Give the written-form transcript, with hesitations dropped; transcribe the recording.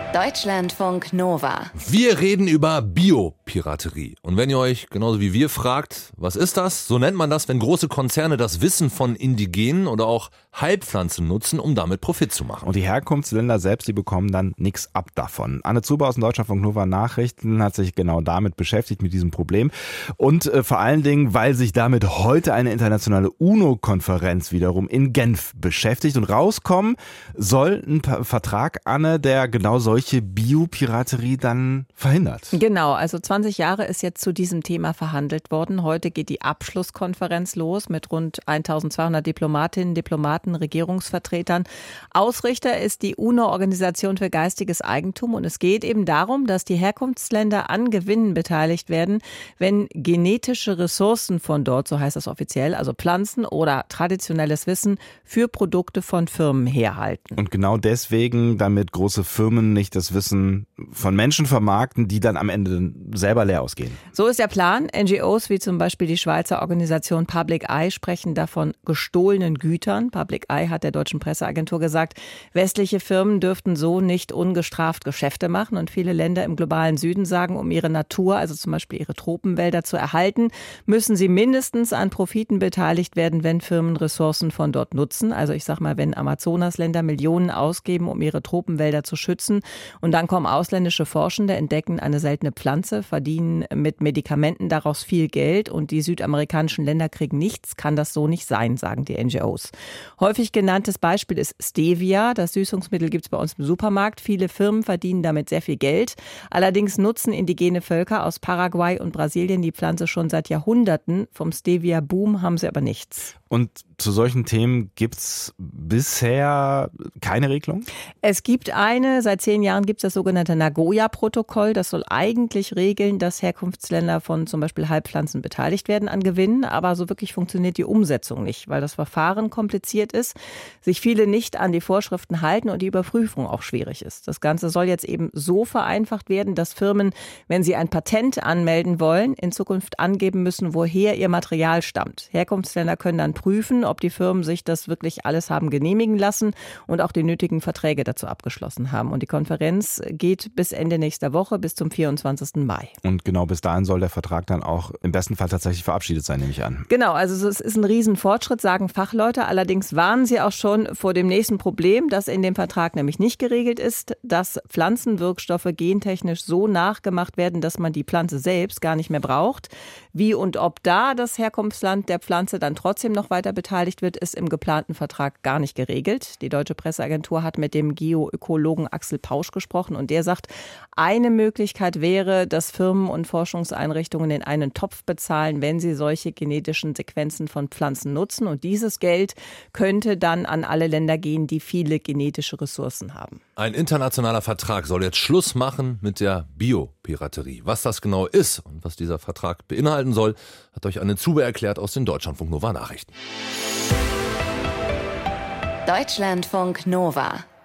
Deutschlandfunk Nova. Wir reden über Biopiraterie. Und wenn ihr euch genauso wie wir fragt, was ist das? So nennt man das, wenn große Konzerne das Wissen von Indigenen oder auch Heilpflanzen nutzen, um damit Profit zu machen. Und die Herkunftsländer selbst, die bekommen dann nichts ab davon. Anne Zuber aus dem Deutschlandfunk Nova Nachrichten hat sich genau damit beschäftigt, mit diesem Problem. Und vor allen Dingen, weil sich damit heute eine internationale UNO-Konferenz wiederum in Genf beschäftigt. Und rauskommen soll ein Vertrag, Anne, der genau solche Biopiraterie dann verhindert. Genau, also 20 Jahre ist jetzt zu diesem Thema verhandelt worden. Heute geht die Abschlusskonferenz los mit rund 1200 Diplomatinnen, Diplomaten, Regierungsvertretern. Ausrichter ist die UNO-Organisation für geistiges Eigentum und es geht eben darum, dass die Herkunftsländer an Gewinnen beteiligt werden, wenn genetische Ressourcen von dort, so heißt das offiziell, also Pflanzen oder traditionelles Wissen für Produkte von Firmen herhalten. Und genau deswegen, damit große Firmen nicht das Wissen von Menschen vermarkten, die dann am Ende selber leer ausgehen. So ist der Plan. NGOs wie zum Beispiel die Schweizer Organisation Public Eye sprechen davon gestohlenen Gütern. Public Eye hat der deutschen Presseagentur gesagt, westliche Firmen dürften so nicht ungestraft Geschäfte machen. Und viele Länder im globalen Süden sagen, um ihre Natur, also zum Beispiel ihre Tropenwälder zu erhalten, müssen sie mindestens an Profiten beteiligt werden, wenn Firmen Ressourcen von dort nutzen. Also ich sag mal, wenn Amazonasländer Millionen ausgeben, um ihre Tropenwälder zu schützen, und dann kommen ausländische Forschende, entdecken eine seltene Pflanze, verdienen mit Medikamenten daraus viel Geld und die südamerikanischen Länder kriegen nichts, kann das so nicht sein, sagen die NGOs. Häufig genanntes Beispiel ist Stevia. Das Süßungsmittel gibt es bei uns im Supermarkt. Viele Firmen verdienen damit sehr viel Geld. Allerdings nutzen indigene Völker aus Paraguay und Brasilien die Pflanze schon seit Jahrhunderten. Vom Stevia-Boom haben sie aber nichts. Und zu solchen Themen gibt's bisher keine Regelung? Es gibt eine, seit 10 Jahren gibt es das sogenannte Nagoya-Protokoll. Das soll eigentlich regeln, dass Herkunftsländer von zum Beispiel Heilpflanzen beteiligt werden an Gewinnen. Aber so wirklich funktioniert die Umsetzung nicht, weil das Verfahren kompliziert ist, sich viele nicht an die Vorschriften halten und die Überprüfung auch schwierig ist. Das Ganze soll jetzt eben so vereinfacht werden, dass Firmen, wenn sie ein Patent anmelden wollen, in Zukunft angeben müssen, woher ihr Material stammt. Herkunftsländer können dann prüfen, ob die Firmen sich das wirklich alles haben genehmigen lassen und auch die nötigen Verträge dazu abgeschlossen haben. Und die Konferenz geht bis Ende nächster Woche, bis zum 24. Mai. Und genau bis dahin soll der Vertrag dann auch im besten Fall tatsächlich verabschiedet sein, nehme ich an. Genau, also es ist ein Riesenfortschritt, sagen Fachleute. Allerdings warnen sie auch schon vor dem nächsten Problem, das in dem Vertrag nämlich nicht geregelt ist, dass Pflanzenwirkstoffe gentechnisch so nachgemacht werden, dass man die Pflanze selbst gar nicht mehr braucht. Wie und ob da das Herkunftsland der Pflanze dann trotzdem noch weiter beteiligt wird, ist im geplanten Vertrag gar nicht geregelt. Die Deutsche Presseagentur hat mit dem Geoökologen Axel Pausch gesprochen und der sagt, eine Möglichkeit wäre, dass Firmen und Forschungseinrichtungen in einen Topf bezahlen, wenn sie solche genetischen Sequenzen von Pflanzen nutzen. Und dieses Geld könnte dann an alle Länder gehen, die viele genetische Ressourcen haben. Ein internationaler Vertrag soll jetzt Schluss machen mit der Biopiraterie. Was das genau ist und was dieser Vertrag beinhalten soll, hat euch Anne Zuber erklärt aus den Deutschlandfunk Nova Nachrichten. Deutschlandfunk Nova.